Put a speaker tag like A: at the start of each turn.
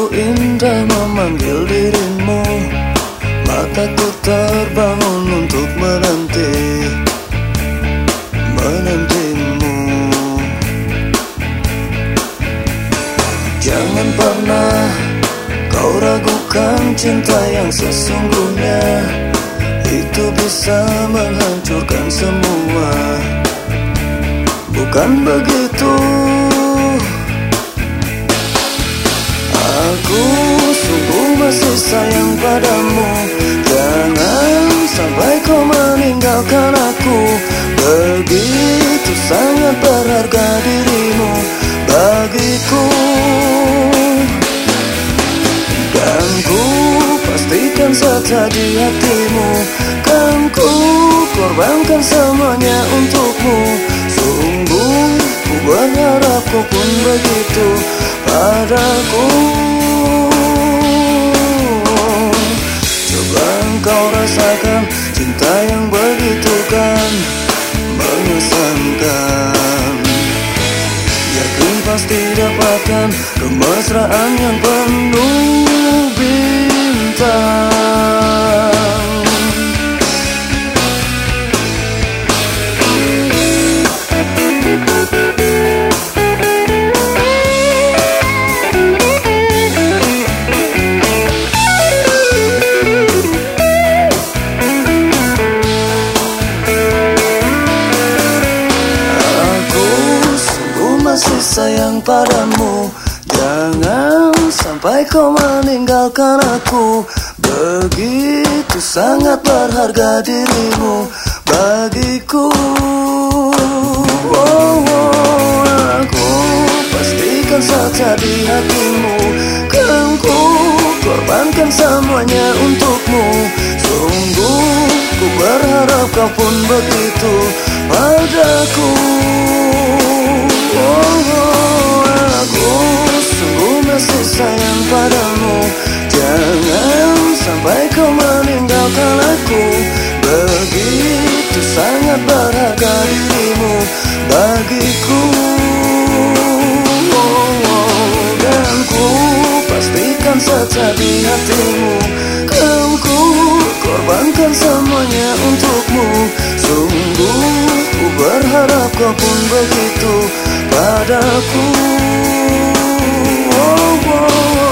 A: indah memanggil dirimu. Mataku terbangun untuk menantimu. Jangan pernah kau ragukan cinta yang sesungguhnya. Itu bisa menghancurkan semua. Bukan begitu. Aku sungguh masih sayang padamu. Jangan sampai kau meninggalkan aku. Begitu sangat berharga dirimu bagiku. Dan ku pastikan setia di hatimu. Kan ku korbankan semuanya untukmu. Sungguh ku berharap kau pun begitu padaku. Coba engkau rasakan cinta yang begitu kan mengesankan. Yakin pasti dapatkan kemesraan yang penuh bintang. Masih sayang padamu. Jangan sampai kau meninggalkan aku. Begitu sangat berharga dirimu bagiku. Aku pastikan setia di hatimu. Kan ku korbankan semuanya untukmu. Sungguh ku berharap kau pun begitu padaku. Aku sungguh masih sayang padamu. Jangan sampai kau meninggalkan aku. Begitu sangat berharga dirimu bagiku. Dan ku pastikan setia di hatimu. Kan ku korbankan semuanya untukmu. Sungguh ku berharap kau pun begitu padaku.